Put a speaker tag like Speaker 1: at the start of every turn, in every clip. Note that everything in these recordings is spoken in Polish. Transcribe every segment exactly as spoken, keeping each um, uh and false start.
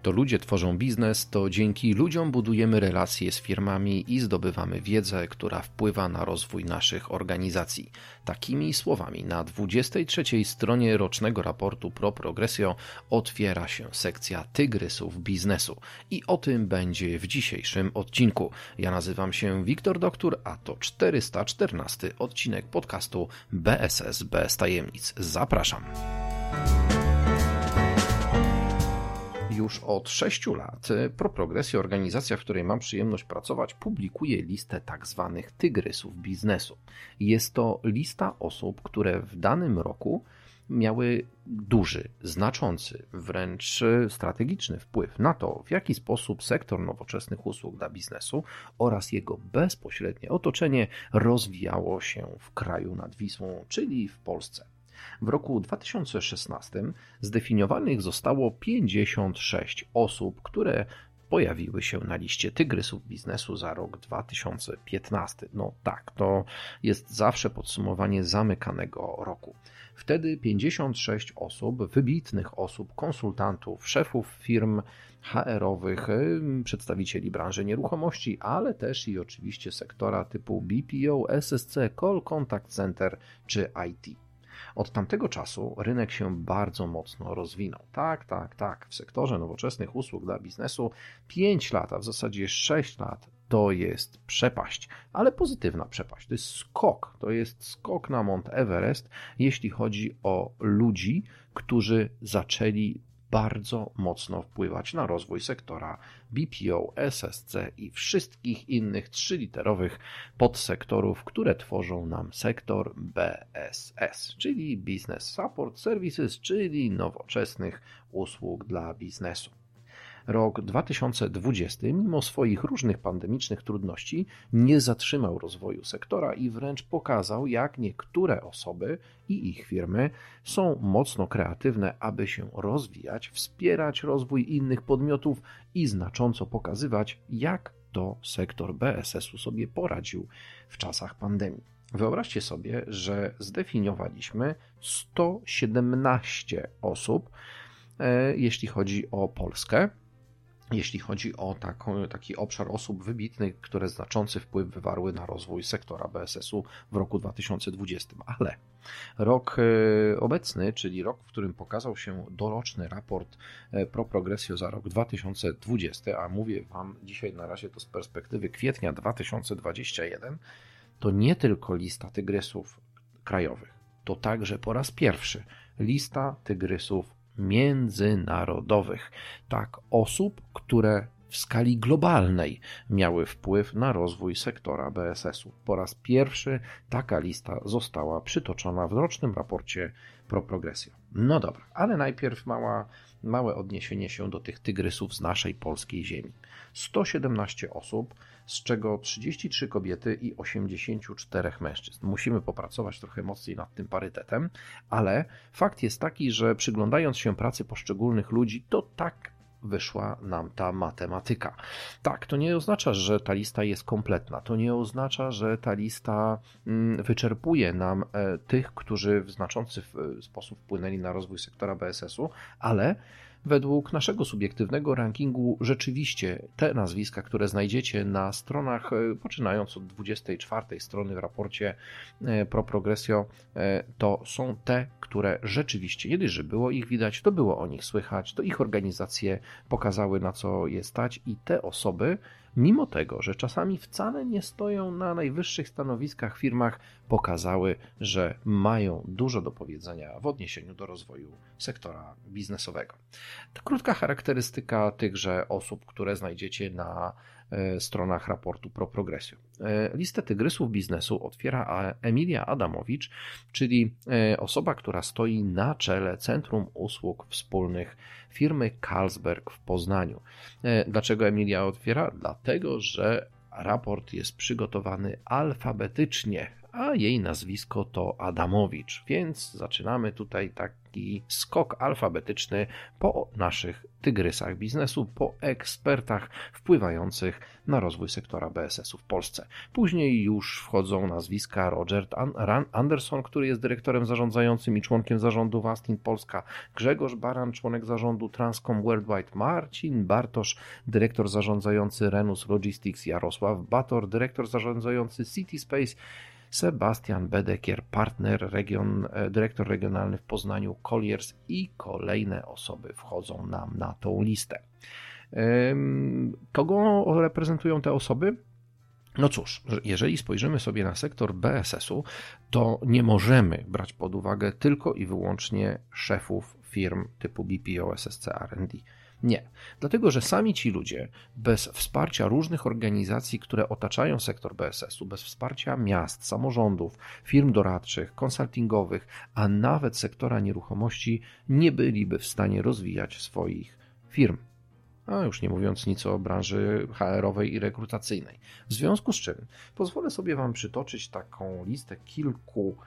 Speaker 1: To ludzie tworzą biznes, to dzięki ludziom budujemy relacje z firmami i zdobywamy wiedzę, która wpływa na rozwój naszych organizacji. Takimi słowami na dwudziestej trzeciej stronie rocznego raportu Pro Progressio otwiera się sekcja Tygrysów biznesu. I o tym będzie w dzisiejszym odcinku. Ja nazywam się Wiktor Doktor, a to czterysta czternasty odcinek podcastu B S S bez tajemnic. Zapraszam. Już od sześciu lat Pro Progressio, organizacja, w której mam przyjemność pracować, publikuje listę tak zwanych tygrysów biznesu. Jest to lista osób, które w danym roku miały duży, znaczący, wręcz strategiczny wpływ na to, w jaki sposób sektor nowoczesnych usług dla biznesu oraz jego bezpośrednie otoczenie rozwijało się w kraju nad Wisłą, czyli w Polsce. W roku dwa tysiące szesnastym zdefiniowanych zostało pięćdziesiąt sześć osób, które pojawiły się na liście tygrysów biznesu za rok dwa tysiące piętnasty. No tak, to jest zawsze podsumowanie zamykanego roku. Wtedy pięćdziesiąt sześć osób, wybitnych osób, konsultantów, szefów firm H R-owych, przedstawicieli branży nieruchomości, ale też i oczywiście sektora typu B P O, S S C, Call Contact Center czy I T. Od tamtego czasu rynek się bardzo mocno rozwinął. Tak, tak, tak. W sektorze nowoczesnych usług dla biznesu pięć lat, a w zasadzie sześć lat to jest przepaść, ale pozytywna przepaść. To jest skok, to jest skok na Mount Everest, jeśli chodzi o ludzi, którzy zaczęli bardzo mocno wpływać na rozwój sektora B P O, S S C i wszystkich innych trzyliterowych podsektorów, które tworzą nam sektor B S S, czyli Business Support Services, czyli nowoczesnych usług dla biznesu. Rok dwa tysiące dwudziesty, mimo swoich różnych pandemicznych trudności, nie zatrzymał rozwoju sektora i wręcz pokazał, jak niektóre osoby i ich firmy są mocno kreatywne, aby się rozwijać, wspierać rozwój innych podmiotów i znacząco pokazywać, jak to sektor B S S-u sobie poradził w czasach pandemii. Wyobraźcie sobie, że zdefiniowaliśmy sto siedemnaście osób, jeśli chodzi o Polskę. Jeśli chodzi o taką, taki obszar osób wybitnych, które znaczący wpływ wywarły na rozwój sektora B S S-u w roku dwa tysiące dwudziestym. Ale rok obecny, czyli rok, w którym pokazał się doroczny raport Pro Progressio za rok dwa tysiące dwudziesty, a mówię Wam dzisiaj na razie to z perspektywy kwietnia dwa tysiące dwudziestego pierwszego, to nie tylko lista tygrysów krajowych, to także po raz pierwszy lista tygrysów międzynarodowych. Tak, osób, które w skali globalnej miały wpływ na rozwój sektora B S S-u. Po raz pierwszy taka lista została przytoczona w rocznym raporcie Pro Progressio. No dobra, ale najpierw mała, małe odniesienie się do tych tygrysów z naszej polskiej ziemi. sto siedemnaście osób, z czego trzydzieści trzy kobiety i osiemdziesiąt cztery mężczyzn. Musimy popracować trochę mocniej nad tym parytetem, ale fakt jest taki, że przyglądając się pracy poszczególnych ludzi, to tak wyszła nam ta matematyka. Tak, to nie oznacza, że ta lista jest kompletna. To nie oznacza, że ta lista wyczerpuje nam tych, którzy w znaczący sposób wpłynęli na rozwój sektora B S S-u, ale według naszego subiektywnego rankingu rzeczywiście te nazwiska, które znajdziecie na stronach, poczynając od dwudziestej czwartej strony w raporcie Pro Progressio, to są te, które rzeczywiście, nie dość, że było ich widać, to było o nich słychać, to ich organizacje pokazały, na co je stać i te osoby, mimo tego, że czasami wcale nie stoją na najwyższych stanowiskach w firmach, pokazały, że mają dużo do powiedzenia w odniesieniu do rozwoju sektora biznesowego. To krótka charakterystyka tychże osób, które znajdziecie na stronach raportu Pro Progressio. Listę tygrysów biznesu otwiera Emilia Adamowicz, czyli osoba, która stoi na czele Centrum Usług Wspólnych firmy Carlsberg w Poznaniu. Dlaczego Emilia otwiera? Dlatego, że raport jest przygotowany alfabetycznie, a jej nazwisko to Adamowicz, więc zaczynamy tutaj taki skok alfabetyczny po naszych tygrysach biznesu, po ekspertach wpływających na rozwój sektora B S S-u w Polsce. Później już wchodzą nazwiska Roger Anderson, który jest dyrektorem zarządzającym i członkiem zarządu Wastin Polska, Grzegorz Baran, członek zarządu Transcom Worldwide, Marcin Bartosz, dyrektor zarządzający Renus Logistics, Jarosław Bator, dyrektor zarządzający City Space, Sebastian Bedekier, partner, region, dyrektor regionalny w Poznaniu Colliers i kolejne osoby wchodzą nam na tą listę. Kogo reprezentują te osoby? No cóż, jeżeli spojrzymy sobie na sektor B S S-u, to nie możemy brać pod uwagę tylko i wyłącznie szefów firm typu B P O, S S C, R and D. Nie, dlatego że sami ci ludzie bez wsparcia różnych organizacji, które otaczają sektor B S S-u, bez wsparcia miast, samorządów, firm doradczych, konsultingowych, a nawet sektora nieruchomości nie byliby w stanie rozwijać swoich firm. A już nie mówiąc nic o branży H R-owej i rekrutacyjnej. W związku z czym pozwolę sobie Wam przytoczyć taką listę kilku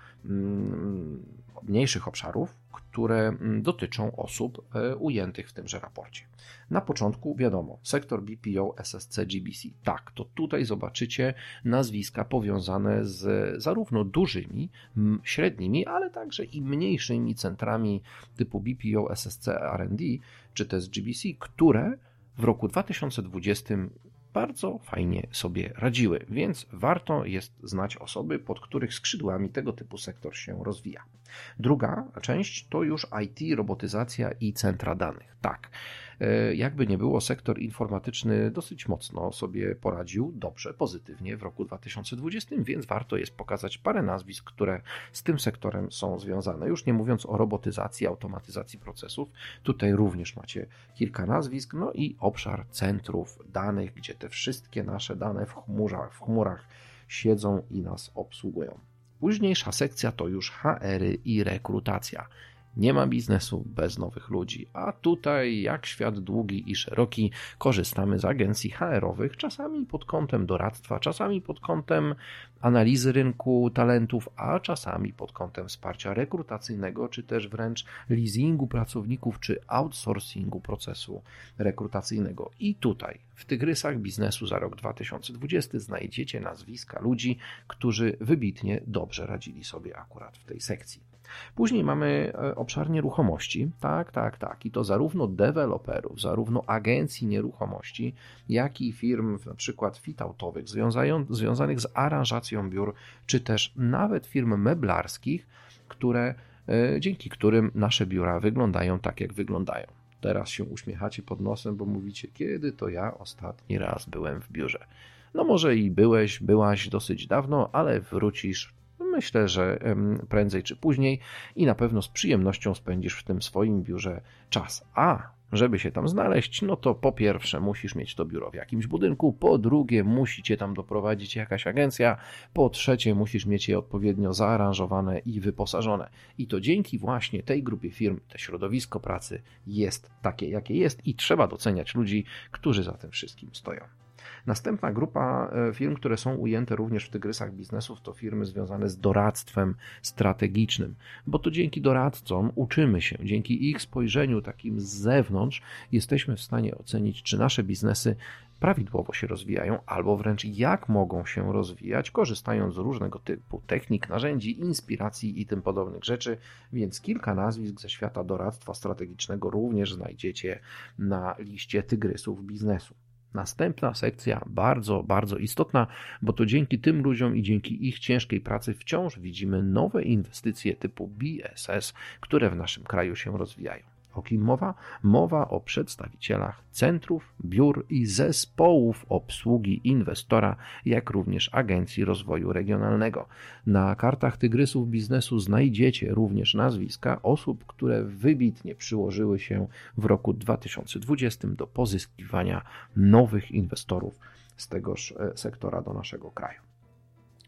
Speaker 1: mm, mniejszych obszarów, które dotyczą osób ujętych w tymże raporcie. Na początku wiadomo, sektor B P O, S S C, G B C. Tak, to tutaj zobaczycie nazwiska powiązane z zarówno dużymi, średnimi, ale także i mniejszymi centrami typu B P O, S S C, R and D, czy też G B C, które w roku dwa tysiące dwudziestym bardzo fajnie sobie radziły, więc warto jest znać osoby, pod których skrzydłami tego typu sektor się rozwija. Druga część to już I T, robotyzacja i centra danych. Tak, jakby nie było, sektor informatyczny dosyć mocno sobie poradził, dobrze, pozytywnie w roku dwa tysiące dwudziestym, więc warto jest pokazać parę nazwisk, które z tym sektorem są związane. Już nie mówiąc o robotyzacji, automatyzacji procesów, tutaj również macie kilka nazwisk, no i obszar centrów danych, gdzie te wszystkie nasze dane w chmurach, w chmurach siedzą i nas obsługują. Późniejsza sekcja to już H R-y i rekrutacja. Nie ma biznesu bez nowych ludzi, a tutaj jak świat długi i szeroki korzystamy z agencji H R-owych, czasami pod kątem doradztwa, czasami pod kątem analizy rynku talentów, a czasami pod kątem wsparcia rekrutacyjnego, czy też wręcz leasingu pracowników, czy outsourcingu procesu rekrutacyjnego. I tutaj w tygrysach biznesu za rok dwa tysiące dwudziesty znajdziecie nazwiska ludzi, którzy wybitnie dobrze radzili sobie akurat w tej sekcji. Później mamy obszar nieruchomości, tak, tak, tak, i to zarówno deweloperów, zarówno agencji nieruchomości, jak i firm na przykład fit-outowych związanych z aranżacją biur, czy też nawet firm meblarskich, które, dzięki którym nasze biura wyglądają tak, jak wyglądają. Teraz się uśmiechacie pod nosem, bo mówicie, kiedy to ja ostatni raz byłem w biurze. No może i byłeś, byłaś dosyć dawno, ale wrócisz, myślę, że prędzej czy później i na pewno z przyjemnością spędzisz w tym swoim biurze czas. A żeby się tam znaleźć, no to po pierwsze musisz mieć to biuro w jakimś budynku, po drugie musi cię tam doprowadzić jakaś agencja, po trzecie musisz mieć je odpowiednio zaaranżowane i wyposażone. I to dzięki właśnie tej grupie firm, to środowisko pracy jest takie, jakie jest i trzeba doceniać ludzi, którzy za tym wszystkim stoją. Następna grupa firm, które są ujęte również w tygrysach biznesów, to firmy związane z doradztwem strategicznym, bo to dzięki doradcom uczymy się, dzięki ich spojrzeniu takim z zewnątrz jesteśmy w stanie ocenić, czy nasze biznesy prawidłowo się rozwijają, albo wręcz jak mogą się rozwijać, korzystając z różnego typu technik, narzędzi, inspiracji i tym podobnych rzeczy, więc kilka nazwisk ze świata doradztwa strategicznego również znajdziecie na liście tygrysów biznesu. Następna sekcja bardzo, bardzo istotna, bo to dzięki tym ludziom i dzięki ich ciężkiej pracy wciąż widzimy nowe inwestycje typu B S S, które w naszym kraju się rozwijają. O kim mowa? Mowa o przedstawicielach centrów, biur i zespołów obsługi inwestora, jak również Agencji Rozwoju Regionalnego. Na kartach tygrysów biznesu znajdziecie również nazwiska osób, które wybitnie przyłożyły się w roku dwa tysiące dwudziestym do pozyskiwania nowych inwestorów z tegoż sektora do naszego kraju.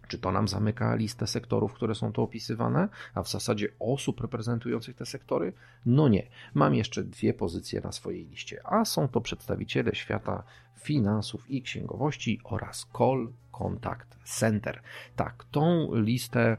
Speaker 1: Czy to nam zamyka listę sektorów, które są tu opisywane, a w zasadzie osób reprezentujących te sektory? No nie. Mam jeszcze dwie pozycje na swojej liście, a są to przedstawiciele świata finansów i księgowości oraz Call Contact Center. Tak, tą listę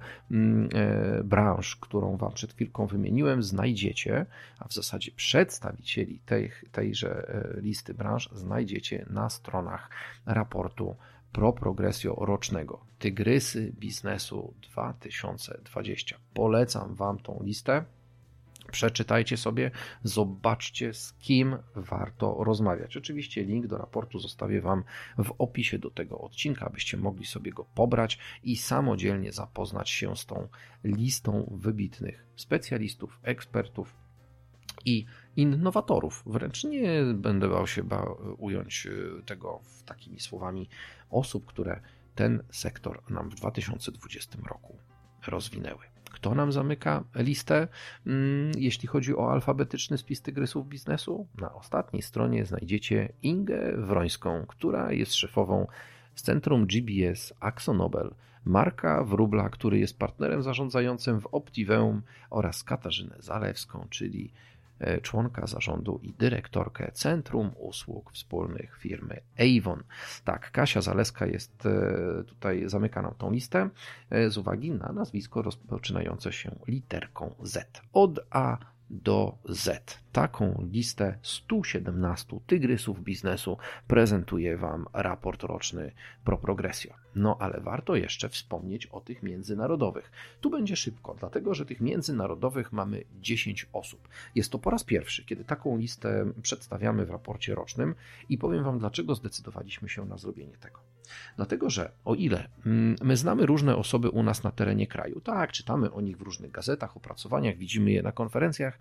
Speaker 1: e, branż, którą Wam przed chwilką wymieniłem, znajdziecie, a w zasadzie przedstawicieli tej, tejże listy branż znajdziecie na stronach raportu Pro Progressio rocznego. Tygrysy biznesu dwa tysiące dwadzieścia. Polecam Wam tą listę. Przeczytajcie sobie, zobaczcie, z kim warto rozmawiać. Oczywiście link do raportu zostawię Wam w opisie do tego odcinka, abyście mogli sobie go pobrać i samodzielnie zapoznać się z tą listą wybitnych specjalistów, ekspertów i innowatorów. Wręcz nie będę bał się ba- ująć tego w takimi słowami osób, które ten sektor nam w dwa tysiące dwudziestym roku rozwinęły. Kto nam zamyka listę, jeśli chodzi o alfabetyczny spis tygrysów biznesu? Na ostatniej stronie znajdziecie Ingę Wrońską, która jest szefową z Centrum G B S AkzoNobel, Marka Wróbla, który jest partnerem zarządzającym w Optiveum oraz Katarzynę Zalewską, czyli członka zarządu i dyrektorkę Centrum Usług Wspólnych firmy Avon. Tak, Kasia Zaleska jest tutaj, zamyka nam tą listę z uwagi na nazwisko rozpoczynające się literką Z. Od A do Z. Taką listę stu siedemnastu tygrysów biznesu prezentuje Wam raport roczny Pro Progressio. No ale warto jeszcze wspomnieć o tych międzynarodowych. Tu będzie szybko, dlatego że tych międzynarodowych mamy dziesięć osób. Jest to po raz pierwszy, kiedy taką listę przedstawiamy w raporcie rocznym i powiem Wam, dlaczego zdecydowaliśmy się na zrobienie tego. Dlatego, że o ile my znamy różne osoby u nas na terenie kraju, tak, czytamy o nich w różnych gazetach, opracowaniach, widzimy je na konferencjach,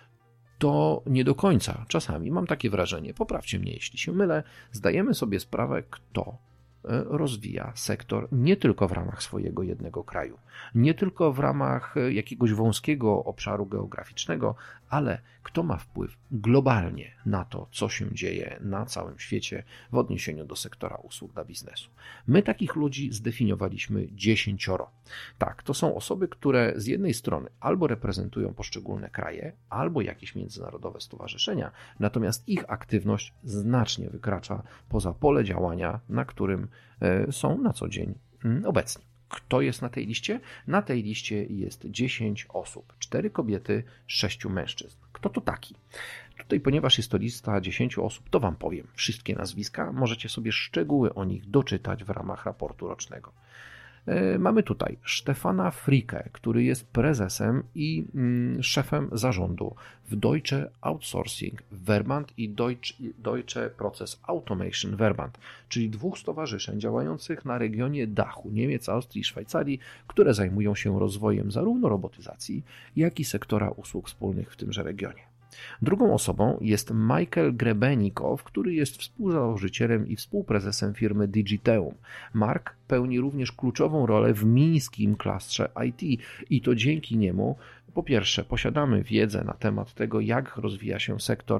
Speaker 1: to nie do końca, czasami mam takie wrażenie, poprawcie mnie jeśli się mylę, zdajemy sobie sprawę, kto rozwija sektor nie tylko w ramach swojego jednego kraju, nie tylko w ramach jakiegoś wąskiego obszaru geograficznego, ale kto ma wpływ globalnie na to, co się dzieje na całym świecie w odniesieniu do sektora usług dla biznesu. My takich ludzi zdefiniowaliśmy dziesięcioro. Tak, to są osoby, które z jednej strony albo reprezentują poszczególne kraje, albo jakieś międzynarodowe stowarzyszenia, natomiast ich aktywność znacznie wykracza poza pole działania, na którym są na co dzień obecni. Kto jest na tej liście? Na tej liście jest dziesięć osób, cztery kobiety, sześciu mężczyzn. Kto to taki? Tutaj, ponieważ jest to lista dziesięciu osób, to Wam powiem wszystkie nazwiska. Możecie sobie szczegóły o nich doczytać w ramach raportu rocznego. Mamy tutaj Stefana Fricke, który jest prezesem i szefem zarządu w Deutsche Outsourcing Verband i Deutsche, Deutsche Process Automation Verband, czyli dwóch stowarzyszeń działających na regionie Dachu, Niemiec, Austrii i Szwajcarii, które zajmują się rozwojem zarówno robotyzacji, jak i sektora usług wspólnych w tymże regionie. Drugą osobą jest Michael Grebenikow, który jest współzałożycielem i współprezesem firmy Digiteum. Mark pełni również kluczową rolę w mińskim klastrze I T i to dzięki niemu, po pierwsze, posiadamy wiedzę na temat tego, jak rozwija się sektor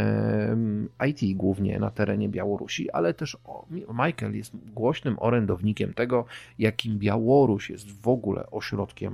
Speaker 1: I T głównie na terenie Białorusi, ale też Michael jest głośnym orędownikiem tego, jakim Białoruś jest w ogóle ośrodkiem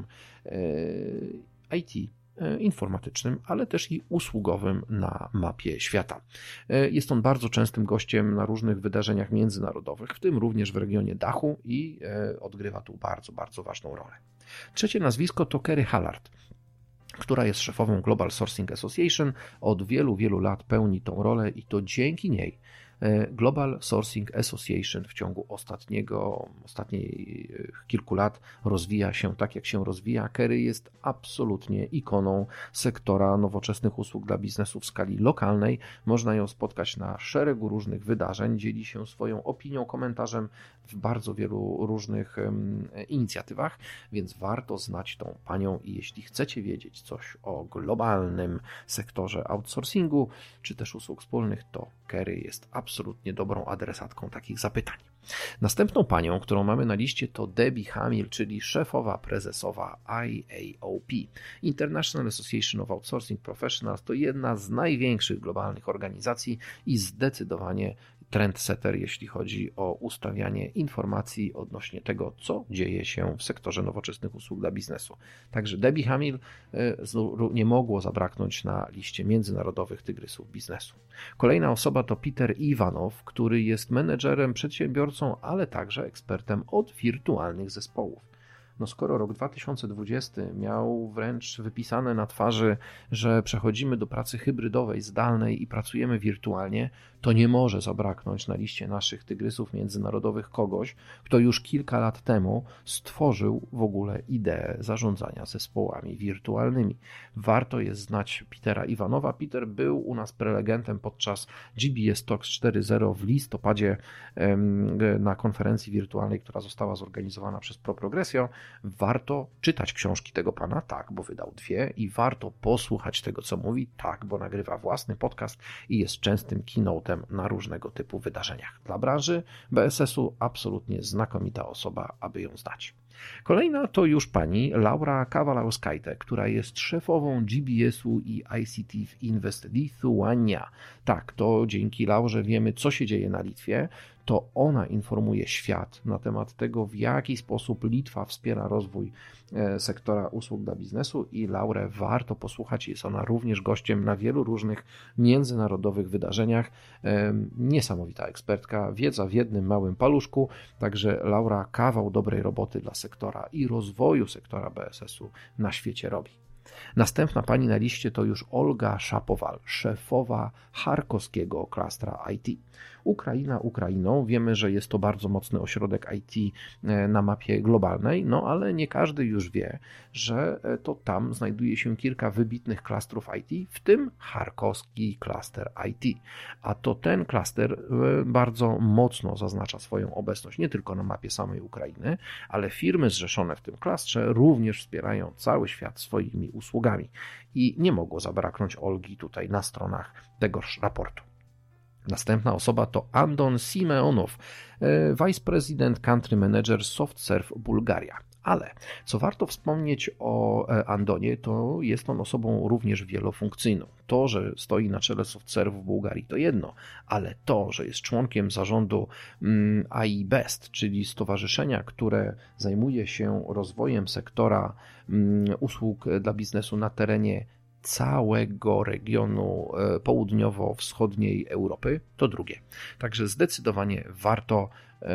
Speaker 1: I T informatycznym, ale też i usługowym na mapie świata. Jest on bardzo częstym gościem na różnych wydarzeniach międzynarodowych, w tym również w regionie Dachu i odgrywa tu bardzo, bardzo ważną rolę. Trzecie nazwisko to Kerry Hallard, która jest szefową Global Sourcing Association. Od wielu, wielu lat pełni tą rolę i to dzięki niej Global Sourcing Association w ciągu ostatniego, ostatnich kilku lat rozwija się tak, jak się rozwija. Kerry jest absolutnie ikoną sektora nowoczesnych usług dla biznesu w skali lokalnej. Można ją spotkać na szeregu różnych wydarzeń, dzieli się swoją opinią, komentarzem w bardzo wielu różnych um, inicjatywach, więc warto znać tą panią i jeśli chcecie wiedzieć coś o globalnym sektorze outsourcingu, czy też usług wspólnych, to Kerry jest absolutnie dobrą adresatką takich zapytań. Następną panią, którą mamy na liście, to Debbie Hamill, czyli szefowa prezesowa I A O P. International Association of Outsourcing Professionals to jedna z największych globalnych organizacji i zdecydowanie trendsetter, jeśli chodzi o ustawianie informacji odnośnie tego, co dzieje się w sektorze nowoczesnych usług dla biznesu. Także Debbie Hamill nie mogło zabraknąć na liście międzynarodowych tygrysów biznesu. Kolejna osoba to Peter Iwanow, który jest menedżerem, przedsiębiorcą, ale także ekspertem od wirtualnych zespołów. No skoro rok dwa tysiące dwudziesty miał wręcz wypisane na twarzy, że przechodzimy do pracy hybrydowej, zdalnej i pracujemy wirtualnie, to nie może zabraknąć na liście naszych tygrysów międzynarodowych kogoś, kto już kilka lat temu stworzył w ogóle ideę zarządzania zespołami wirtualnymi. Warto jest znać Petera Iwanowa. Peter był u nas prelegentem podczas G B S Talks cztery zero w listopadzie na konferencji wirtualnej, która została zorganizowana przez ProProgressio. Warto czytać książki tego pana, tak, bo wydał dwie, i warto posłuchać tego, co mówi, tak, bo nagrywa własny podcast i jest częstym keynote'em na różnego typu wydarzeniach. Dla branży B S S-u absolutnie znakomita osoba, aby ją znać. Kolejna to już pani Laura Kawalauskaite, która jest szefową G B S-u i I C T w Invest Lithuania. Tak, to dzięki Laurze wiemy, co się dzieje na Litwie. To ona informuje świat na temat tego, w jaki sposób Litwa wspiera rozwój sektora usług dla biznesu, i Laurę warto posłuchać. Jest ona również gościem na wielu różnych międzynarodowych wydarzeniach. Niesamowita ekspertka, wiedza w jednym małym paluszku, także Laura kawał dobrej roboty dla sektora i rozwoju sektora B S S-u na świecie robi. Następna pani na liście to już Olga Szapowal, szefowa charkowskiego klastra I T. Ukraina Ukrainą, wiemy, że jest to bardzo mocny ośrodek I T na mapie globalnej, no ale nie każdy już wie, że to tam znajduje się kilka wybitnych klastrów I T, w tym charkowski klaster I T. A to ten klaster bardzo mocno zaznacza swoją obecność nie tylko na mapie samej Ukrainy, ale firmy zrzeszone w tym klastrze również wspierają cały świat swoimi usługami. I nie mogło zabraknąć Olgi tutaj na stronach tegoż raportu. Następna osoba to Andon Simeonow, Vice President Country Manager SoftServe Bułgaria. Ale co warto wspomnieć o Andonie, to jest on osobą również wielofunkcyjną. To, że stoi na czele SoftServe w Bułgarii, to jedno, ale to, że jest członkiem zarządu I Best, czyli stowarzyszenia, które zajmuje się rozwojem sektora usług dla biznesu na terenie całego regionu południowo-wschodniej Europy, to drugie. Także zdecydowanie warto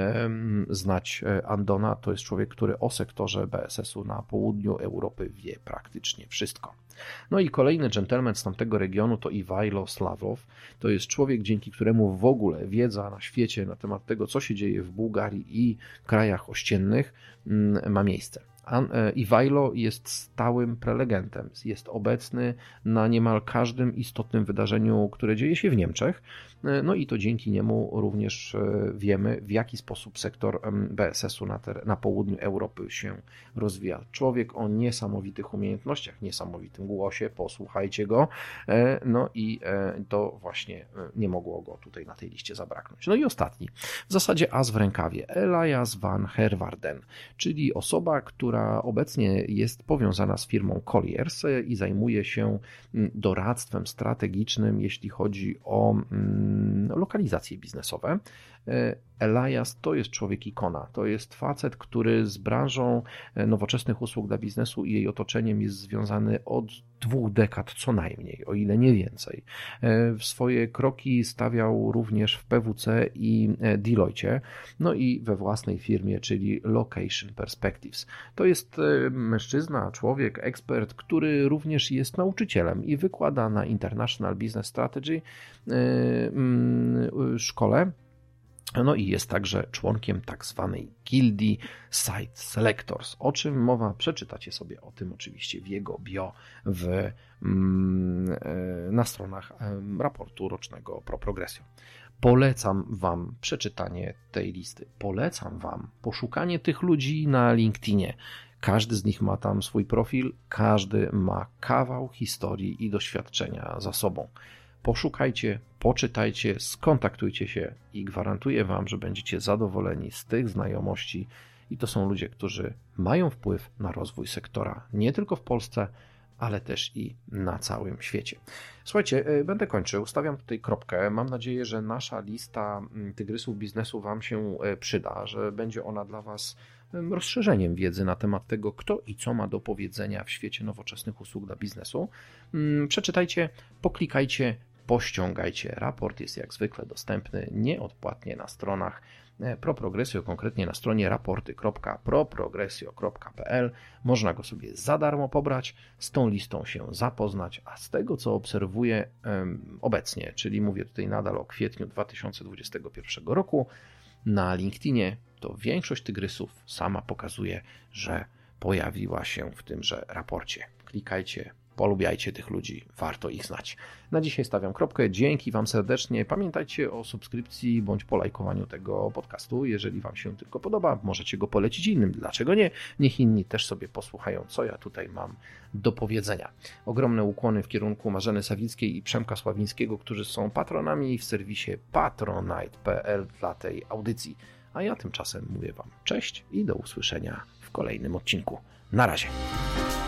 Speaker 1: znać Andona. To jest człowiek, który o sektorze B S S-u na południu Europy wie praktycznie wszystko. No i kolejny dżentelmen z tamtego regionu to Iwajlo Sławów. To jest człowiek, dzięki któremu w ogóle wiedza na świecie na temat tego, co się dzieje w Bułgarii i krajach ościennych, ma miejsce. Iwajlo jest stałym prelegentem, jest obecny na niemal każdym istotnym wydarzeniu, które dzieje się w Niemczech, no i to dzięki niemu również wiemy, w jaki sposób sektor B S S-u na, ter- na południu Europy się rozwija. Człowiek o niesamowitych umiejętnościach, niesamowitym głosie, posłuchajcie go, no i to właśnie nie mogło go tutaj na tej liście zabraknąć. No i ostatni, w zasadzie as w rękawie, Elias van Herwarden, czyli osoba, która która obecnie jest powiązana z firmą Colliers i zajmuje się doradztwem strategicznym, jeśli chodzi o lokalizacje biznesowe. Elias to jest człowiek ikona, to jest facet, który z branżą nowoczesnych usług dla biznesu i jej otoczeniem jest związany od dwóch dekad co najmniej, o ile nie więcej. Swoje kroki stawiał również w P W C i Deloitte, no i we własnej firmie, czyli Location Perspectives. To jest mężczyzna, człowiek, ekspert, który również jest nauczycielem i wykłada na International Business Strategy szkole. No i jest także członkiem tak zwanej gildii Site Selectors, o czym mowa, przeczytacie sobie o tym oczywiście w jego bio w, na stronach raportu rocznego ProProgressio. Polecam Wam przeczytanie tej listy, polecam Wam poszukanie tych ludzi na LinkedInie. Każdy z nich ma tam swój profil, każdy ma kawał historii i doświadczenia za sobą. Poszukajcie, poczytajcie, skontaktujcie się i gwarantuję Wam, że będziecie zadowoleni z tych znajomości i to są ludzie, którzy mają wpływ na rozwój sektora nie tylko w Polsce, ale też i na całym świecie. Słuchajcie, będę kończył, stawiam tutaj kropkę. Mam nadzieję, że nasza lista tygrysów biznesu Wam się przyda, że będzie ona dla Was rozszerzeniem wiedzy na temat tego, kto i co ma do powiedzenia w świecie nowoczesnych usług dla biznesu. Przeczytajcie, poklikajcie, pościągajcie. Raport jest jak zwykle dostępny nieodpłatnie na stronach ProProgressio, konkretnie na stronie raporty kropka proprogressio kropka p l. Można go sobie za darmo pobrać, z tą listą się zapoznać, a z tego, co obserwuję um, obecnie, czyli mówię tutaj nadal o kwietniu dwa tysiące dwudziestego pierwszego roku, na LinkedInie to większość tygrysów sama pokazuje, że pojawiła się w tymże raporcie. Klikajcie, polubiajcie tych ludzi, warto ich znać. Na dzisiaj stawiam kropkę, dzięki Wam serdecznie. Pamiętajcie o subskrypcji bądź polajkowaniu tego podcastu. Jeżeli Wam się tylko podoba, możecie go polecić innym. Dlaczego nie? Niech inni też sobie posłuchają, co ja tutaj mam do powiedzenia. Ogromne ukłony w kierunku Marzeny Sawickiej i Przemka Sławińskiego, którzy są patronami w serwisie patronite kropka p l dla tej audycji. A ja tymczasem mówię Wam cześć i do usłyszenia w kolejnym odcinku. Na razie.